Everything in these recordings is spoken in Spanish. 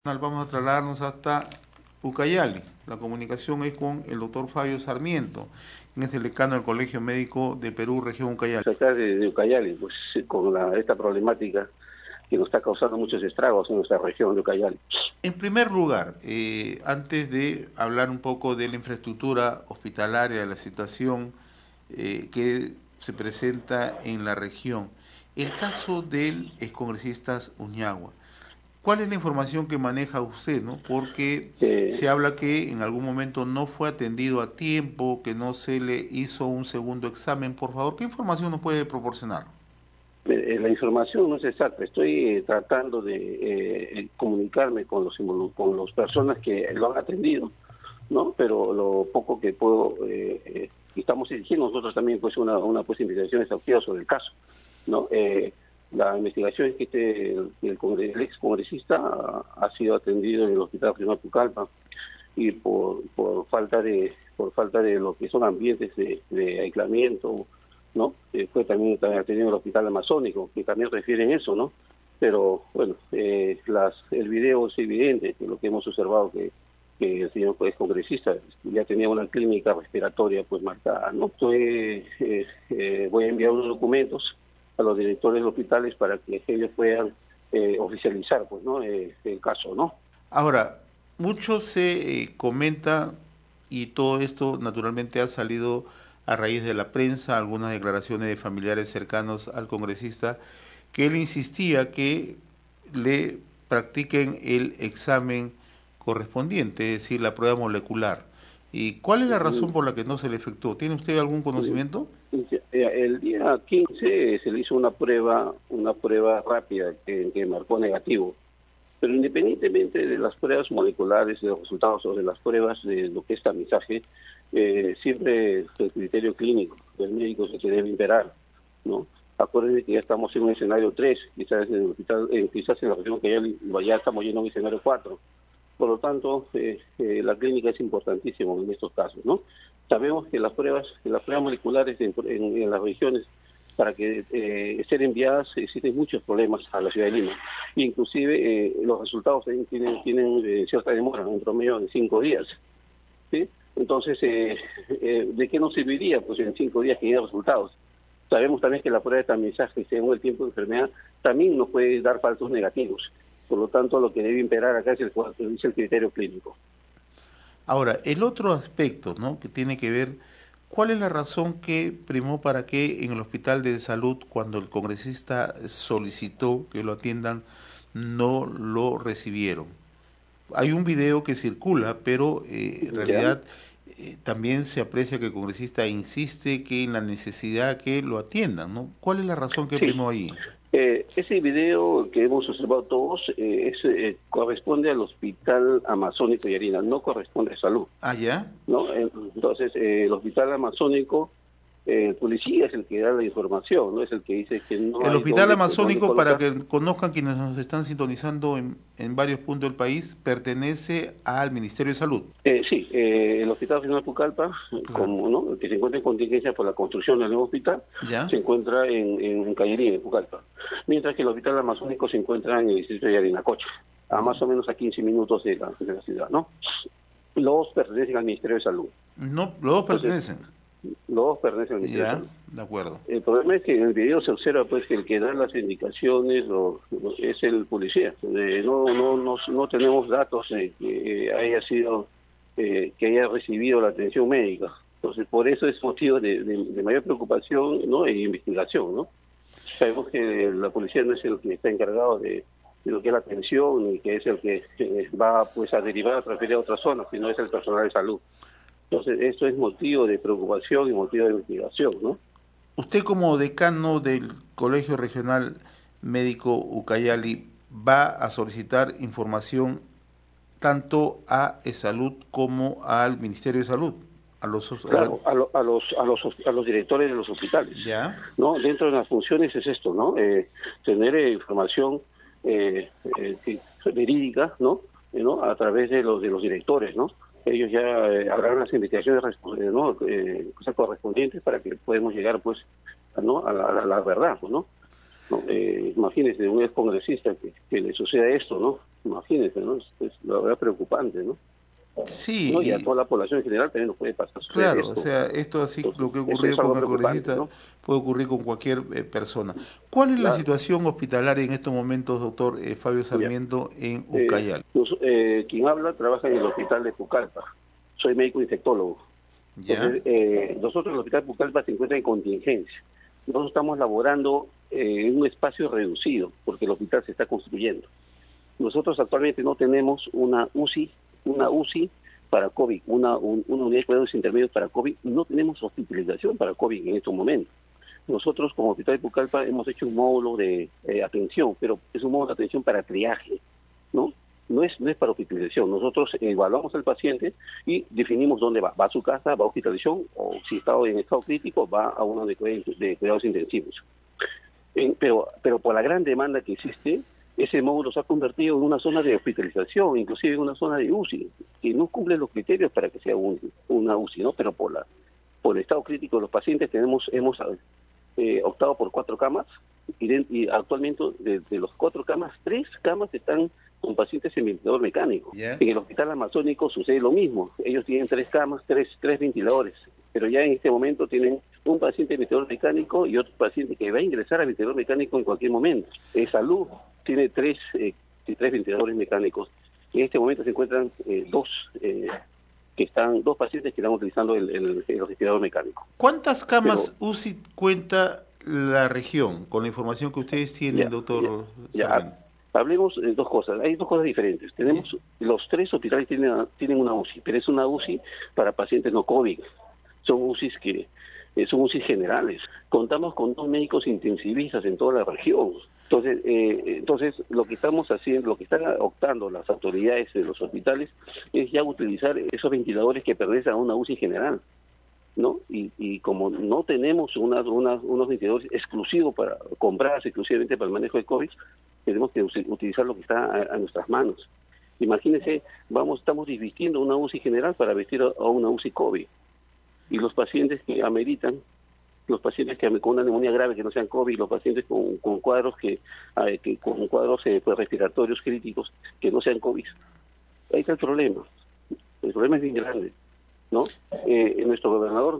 Vamos a trasladarnos hasta Ucayali. La comunicación es con el doctor Fabio Sarmiento, quien es el decano del Colegio Médico de Perú, región Ucayali. Acá de Ucayali, pues con esta problemática que nos está causando muchos estragos en nuestra región de Ucayali. En primer lugar, antes de hablar un poco de la infraestructura hospitalaria, de la situación que se presenta en la región, el caso del excongresista Uñagua. ¿Cuál es la información que maneja usted, no? Porque Eh, se habla que en algún momento no fue atendido a tiempo, que no se le hizo un segundo examen. Por favor, ¿qué información nos puede proporcionar? la información no es exacta. Estoy tratando de comunicarme con con las personas que lo han atendido, ¿no? Pero lo poco que puedo, estamos dirigiendo nosotros también pues una pues, investigación exhaustiva sobre el caso, ¿no? La investigación es que el ex congresista ha sido atendido en el Hospital Regional Pucallpa y por falta de lo que son ambientes de aislamiento, ¿no? Fue también atendido en el Hospital Amazónico, que también refieren eso, ¿no? Pero bueno, el video es evidente, que lo que hemos observado que el señor pues, congresista ya tenía una clínica respiratoria pues marcada, ¿no? Voy a enviar unos documentos a los directores de hospitales para que ellos puedan oficializar pues, ¿no? El caso, ¿no? Ahora, mucho se comenta y todo esto naturalmente ha salido a raíz de la prensa, algunas declaraciones de familiares cercanos al congresista, que él insistía que le practiquen el examen correspondiente, es decir, la prueba molecular. ¿Y cuál es la razón por la que no se le efectuó? ¿Tiene usted algún conocimiento? El día 15 se le hizo una prueba rápida que marcó negativo. Pero independientemente de las pruebas moleculares, de los resultados o de las pruebas de lo que es tamizaje, siempre el criterio clínico del médico es el que debe imperar, ¿no? Acuérdense que ya estamos en un escenario 3, quizás en el hospital, quizás en la región que ya estamos yendo a un escenario 4. Por lo tanto, la clínica es importantísima en estos casos, ¿no? Sabemos que las pruebas moleculares en las regiones para que estén enviadas existen muchos problemas a la ciudad de Lima. Inclusive los resultados tienen cierta demora, un promedio de 5 días, ¿sí? Entonces, ¿de qué nos serviría pues en 5 días que lleguen resultados? Sabemos también que la prueba de tamizaje, según el tiempo de enfermedad, también nos puede dar falsos negativos. Por lo tanto, lo que debe imperar acá es el criterio clínico. Ahora, el otro aspecto, ¿no?, que tiene que ver, ¿cuál es la razón que primó para que en el hospital de salud, cuando el congresista solicitó que lo atiendan, no lo recibieron? Hay un video que circula, pero en ¿Ya? realidad también se aprecia que el congresista insiste que en la necesidad que lo atiendan, ¿no? ¿Cuál es la razón que Sí. primó ahí? Ese video que hemos observado todos corresponde al Hospital Amazónico y Harina, no corresponde a salud, Ah, ¿ya? ¿no? Entonces, el Hospital Amazónico, el policía es el que da la información, no es el que dice que no El hay Hospital dónde Amazónico, para colocar. que conozcan quienes nos están sintonizando en varios puntos del país, pertenece al Ministerio de Salud. Sí, el Hospital Regional Pucallpa, Claro. como no, que se encuentra en contingencia por la construcción del nuevo hospital, ¿Ya? se encuentra en Cayerín, en Pucallpa, mientras que el Hospital Amazónico se encuentra en el distrito de Yarinacocha, a más o menos a 15 minutos de la ciudad, ¿no? Los dos pertenecen al Ministerio de Salud. No, los dos Entonces, pertenecen. los dos pertenecen al Ministerio de Ya, Salud. de acuerdo. El problema es que en el video se observa pues que el que da las indicaciones es el policía. No tenemos datos de que haya sido que haya recibido la atención médica. Entonces, por eso es motivo de mayor preocupación, ¿no? E investigación, ¿no? Sabemos que la policía no es el que está encargado de lo que es la atención, ni que es el que va pues a derivar, a transferir a otras zonas, sino es el personal de salud. Entonces, esto es motivo de preocupación y motivo de investigación, ¿no? Usted como decano del Colegio Regional Médico Ucayali va a solicitar información tanto a Salud como al Ministerio de Salud, a los Claro, a los directores de los hospitales, ¿ya? ¿no? Dentro de las funciones es esto, ¿no? Tener información verídica, ¿no? ¿No? A través de los directores, ¿no? Ellos ya harán las investigaciones ¿no? Cosas correspondientes para que podamos llegar, pues, ¿no? A la verdad, ¿no? ¿No? Imagínense un ex congresista que le suceda esto, ¿no? Imagínense, ¿no? Es la verdad preocupante, ¿no? ¿No? Y a Sí, toda la población en general también nos puede pasar, suceder claro, o esto. sea, esto así, Entonces, lo que ha eso ocurrido es con algo el preocupante, congresista ¿no? puede ocurrir con cualquier persona. ¿Cuál es la Claro, situación hospitalaria en estos momentos, doctor Fabio ya. Sarmiento, en Ucayal? Quien habla trabaja en el hospital de Pucallpa. Soy médico infectólogo. ¿Ya? Entonces, nosotros en el hospital de Pucallpa se encuentra en contingencia. Nosotros estamos laborando en un espacio reducido porque el hospital se está construyendo. Nosotros actualmente no tenemos una UCI para COVID, una unidad de cuidados intermedios para COVID, y no tenemos hospitalización para COVID en estos momentos. Nosotros, como Hospital de Pucallpa, hemos hecho un módulo de atención, pero es un módulo de atención para triaje, ¿no? No es para hospitalización. Nosotros evaluamos al paciente y definimos dónde va. Va a su casa, va a hospitalización, o si está en estado crítico, va a uno de cuidados intensivos. Pero por la gran demanda que existe, ese módulo se ha convertido en una zona de hospitalización, inclusive en una zona de UCI, que no cumple los criterios para que sea una UCI, ¿no? Pero por el estado crítico de los pacientes hemos optado por 4 camas, y actualmente de los 4 camas, 3 camas están con pacientes en ventilador mecánico. ¿Ya? En el hospital amazónico sucede lo mismo. Ellos tienen 3 camas, tres ventiladores, pero ya en este momento tienen un paciente en ventilador mecánico y otro paciente que va a ingresar a ventilador mecánico en cualquier momento. Salud tiene 3 ventiladores mecánicos. En este momento se encuentran dos pacientes que están utilizando el respirador mecánico. ¿Cuántas Pero camas UCI cuenta la región con la información que ustedes tienen, ya, ya, doctor ya. Sarmiento? Hablemos de 2 cosas. Hay 2 cosas diferentes. ¿Ya? Los 3 hospitales tienen una UCI, pero es una UCI para pacientes no COVID. Son UCIs son UCIs generales. Contamos con 2 médicos intensivistas en toda la región. Entonces lo que estamos haciendo, lo que están optando las autoridades de los hospitales es ya utilizar esos ventiladores que pertenecen a una UCI general, ¿no? Y como no tenemos unos ventiladores exclusivos para comprados exclusivamente para el manejo de COVID, tenemos que utilizar lo que está a nuestras manos. Imagínense, estamos divistiendo una UCI general para vestir a una UCI COVID. Y los pacientes que ameritan, los pacientes con una neumonía grave que no sean COVID, los pacientes con cuadros con cuadros pues, respiratorios críticos que no sean COVID. Ahí está el problema. El problema es bien grande, ¿no? Nuestro gobernador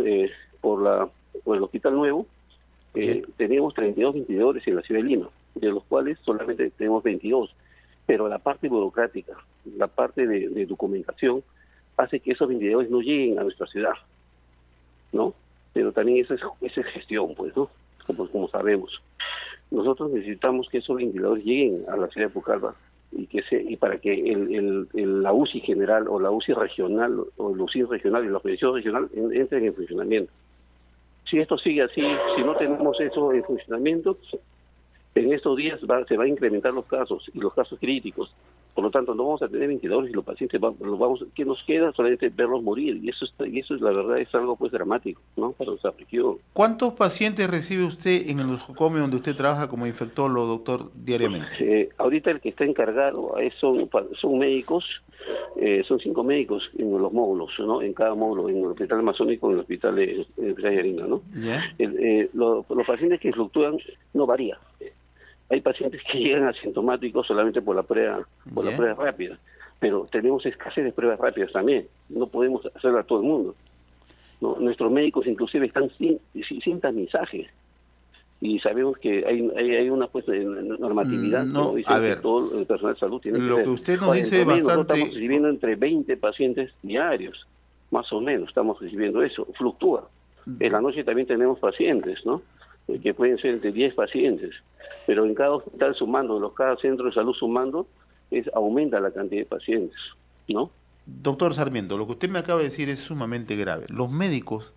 por el Hospital Nuevo ¿Ya? teníamos 32 ventiladores en la ciudad de Lima, de los cuales solamente tenemos 22, pero la parte burocrática, la parte de documentación hace que esos ventiladores no lleguen a nuestra ciudad, ¿no? Pero también esa es gestión, pues, ¿no? Como sabemos. Nosotros necesitamos que esos ventiladores lleguen a la ciudad de Pucallpa y para que la UCI general o la UCI regional o el UCI regional y la operación regional entren en funcionamiento. Si esto sigue así, si no tenemos eso en funcionamiento, en estos días se va a incrementar los casos y los casos críticos. Por lo tanto, no vamos a tener ventiladores y los pacientes ¿qué nos queda? Solamente verlos morir. Y eso es la verdad, es algo pues dramático, ¿no? Para nuestra región. ¿Cuántos pacientes recibe usted en el nosocomio donde usted trabaja como infectólogo, doctor, diariamente? Ahorita el que está encargado son médicos, son 5 médicos en los módulos, ¿no? En cada módulo, en el hospital amazónico y en el hospital de Yarina, ¿no? ¿Ya? Los pacientes que fluctúan no varía. Hay pacientes que llegan asintomáticos solamente por la prueba ¿Ya? rápida, pero tenemos escasez de pruebas rápidas también. No podemos hacerla a todo el mundo, ¿no? Nuestros médicos inclusive están sin tamizaje. Y sabemos que hay una pues normatividad que nos No, a dicen que ver, todo el personal de salud tiene que lo que ser. usted nos Ahora, en dice es promedio nosotros estamos bastante... recibiendo entre 20 pacientes diarios, más o menos estamos recibiendo eso, fluctúa. En la noche también tenemos pacientes, ¿no? Que pueden ser entre 10 pacientes, pero en cada hospital sumando, cada centro de salud sumando, aumenta la cantidad de pacientes, ¿no? Doctor Sarmiento, lo que usted me acaba de decir es sumamente grave. Los médicos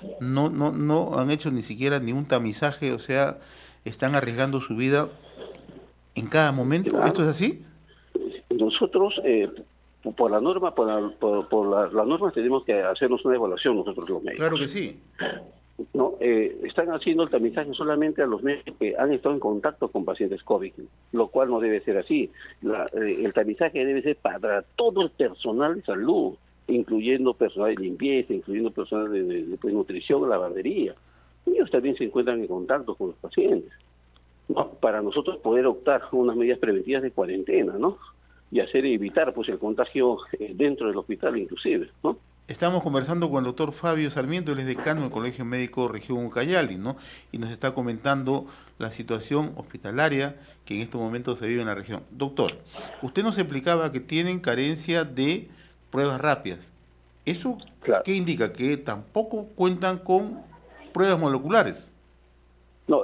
no han hecho ni siquiera ni un tamizaje, o sea, están arriesgando su vida en cada momento. ¿Esto es Claro. así? Nosotros, por la norma, las normas tenemos que hacernos una evaluación nosotros los Claro médicos. que sí. No, están haciendo el tamizaje solamente a los médicos que han estado en contacto con pacientes COVID, lo cual no debe ser así. El tamizaje debe ser para todo el personal de salud, incluyendo personal de limpieza, incluyendo personal de nutrición, lavandería. Ellos también se encuentran en contacto con los pacientes, ¿no? Para nosotros poder optar unas medidas preventivas de cuarentena, ¿no? y hacer evitar pues el contagio dentro del hospital inclusive, ¿no? Estamos conversando con el doctor Fabio Sarmiento, él es decano del Colegio Médico Región Ucayali, ¿no? Y nos está comentando la situación hospitalaria que en estos momentos se vive en la región. Doctor, usted nos explicaba que tienen carencia de pruebas rápidas. ¿Eso Claro. qué indica? Que tampoco cuentan con pruebas moleculares. No,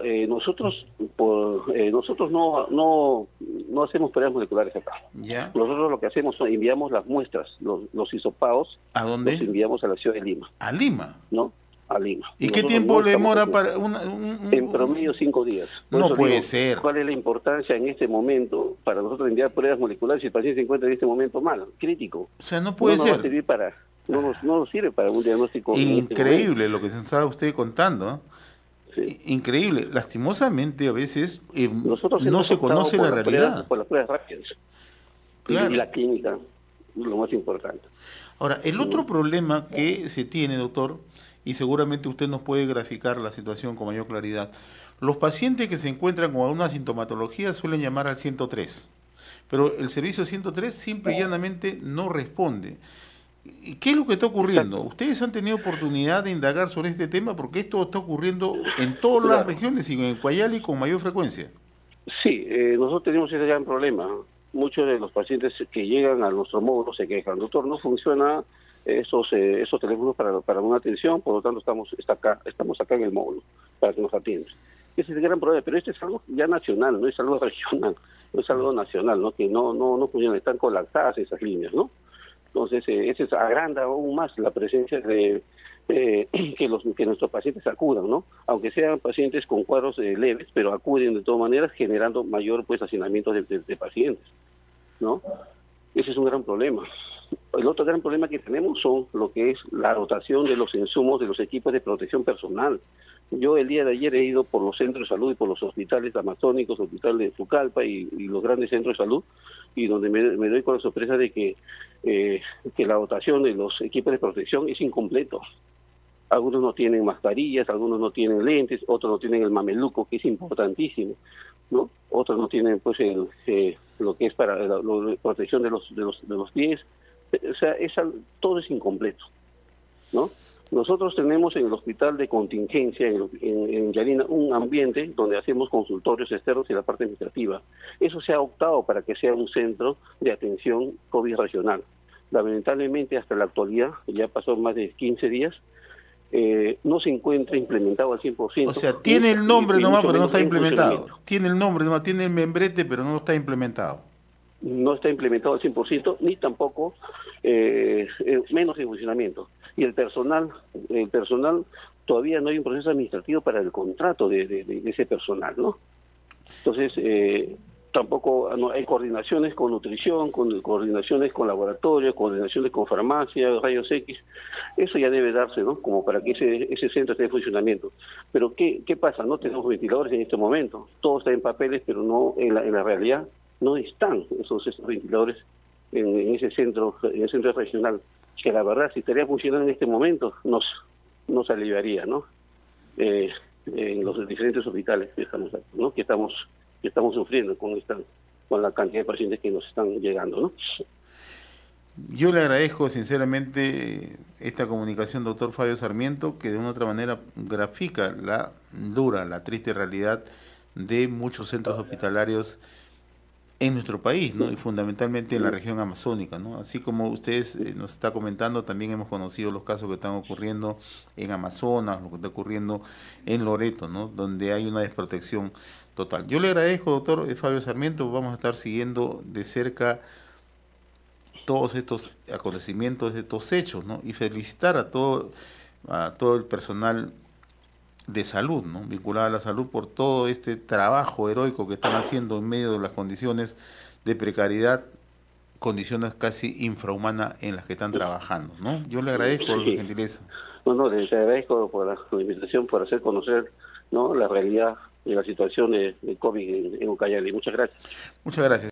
nosotros no hacemos pruebas moleculares acá. ¿Ya? Nosotros lo que hacemos es enviamos las muestras, los hisopados, ¿A los dónde? enviamos a la ciudad de Lima, A Lima. ¿no? A Lima. ¿Y qué Nosotros tiempo no le estamos demora aquí. para En promedio 5 días. Por No eso puede digo, ser. ¿cuál es la importancia en este momento para nosotros enviar pruebas moleculares si el paciente se encuentra en este momento mal, crítico? O sea, no No puede nos va a ser. servir para, no nos sirve para un diagnóstico en este momento. Increíble lo que se está usted contando, ¿no? Sí. Increíble. Lastimosamente, a veces Nosotros no hemos se optado conoce la realidad. por las pruebas rápidas y Claro. la clínica, lo más importante. Ahora, el ¿No? otro problema que se tiene, doctor, y seguramente usted nos puede graficar la situación con mayor claridad, los pacientes que se encuentran con alguna sintomatología suelen llamar al 103, pero el servicio 103 simple y llanamente no responde. ¿Y qué es lo que está ocurriendo? Exacto, ¿Ustedes han tenido oportunidad de indagar sobre este tema? Porque esto está ocurriendo en todas las claro. regiones y en Ucayali con mayor frecuencia. Sí, nosotros tenemos ese gran problema. Muchos de los pacientes que llegan a nuestro módulo se quejan, doctor, no funciona esos teléfonos para una atención, por lo tanto estamos acá en el módulo para que nos atiendan. Ese es el gran problema, pero este es algo ya nacional, no es algo regional, no es algo nacional, ¿no? Que no funciona, están colapsadas esas líneas, ¿no? Entonces, ese agranda aún más la presencia de que nuestros pacientes acudan, ¿no? Aunque sean pacientes con cuadros leves, pero acuden de todas maneras, generando mayor pues hacinamiento de pacientes, ¿no? Ese es un gran problema. El otro gran problema que tenemos son lo que es la dotación de los insumos de los equipos de protección personal. Yo el día de ayer he ido por los centros de salud y por los hospitales amazónicos, hospital de Pucallpa y los grandes centros de salud, y donde me doy con la sorpresa de que la dotación de los equipos de protección es incompleto. Algunos no tienen mascarillas, algunos no tienen lentes, otros no tienen el mameluco, que es importantísimo, ¿no? Otros no tienen pues lo que es para la protección de los pies. O sea, todo es incompleto, ¿no? Nosotros tenemos en el hospital de contingencia en Yarina un ambiente donde hacemos consultorios externos y la parte administrativa. Eso se ha optado para que sea un centro de atención COVID regional. Lamentablemente hasta la actualidad, ya pasó más de 15 días, no se encuentra implementado al 100%, O sea, tiene el nombre y nomás, mucho pero no menos está en implementado. funcionamiento. Tiene el nombre nomás, tiene el membrete, pero no está implementado. No está implementado al 100%, ni tampoco menos en funcionamiento. Y el personal todavía no hay un proceso administrativo para el contrato de ese personal, ¿no? Entonces, tampoco no, hay coordinaciones con nutrición, coordinaciones con laboratorio, coordinaciones con farmacia, rayos X. Eso ya debe darse, ¿no? Como para que ese centro esté en funcionamiento. Pero ¿qué pasa? No tenemos ventiladores en este momento. Todo está en papeles, pero no en la realidad no están esos ventiladores en ese centro, en el centro regional. Que la verdad, si estaría funcionando en este momento, nos aliviaría, ¿no? En los diferentes hospitales que estamos, ¿no? que estamos sufriendo con la cantidad de pacientes que nos están llegando, ¿no? Yo le agradezco sinceramente esta comunicación, doctor Fabio Sarmiento, que de una otra manera grafica la dura, la triste realidad de muchos centros hospitalarios en nuestro país, ¿no? Y fundamentalmente en la región amazónica, ¿no? Así como ustedes nos está comentando, también hemos conocido los casos que están ocurriendo en Amazonas, lo que está ocurriendo en Loreto, ¿no? Donde hay una desprotección total. Yo le agradezco, doctor Fabio Sarmiento, vamos a estar siguiendo de cerca todos estos acontecimientos, estos hechos, ¿no? Y felicitar a todo el personal de salud, ¿no? Vinculada a la salud por todo este trabajo heroico que están haciendo en medio de las condiciones de precariedad, condiciones casi infrahumanas en las que están trabajando, ¿no? Yo le agradezco la Sí. gentileza. No, les agradezco por la invitación, por hacer conocer, ¿no? La realidad de la situación de COVID en Ucayali. Muchas gracias. Muchas gracias.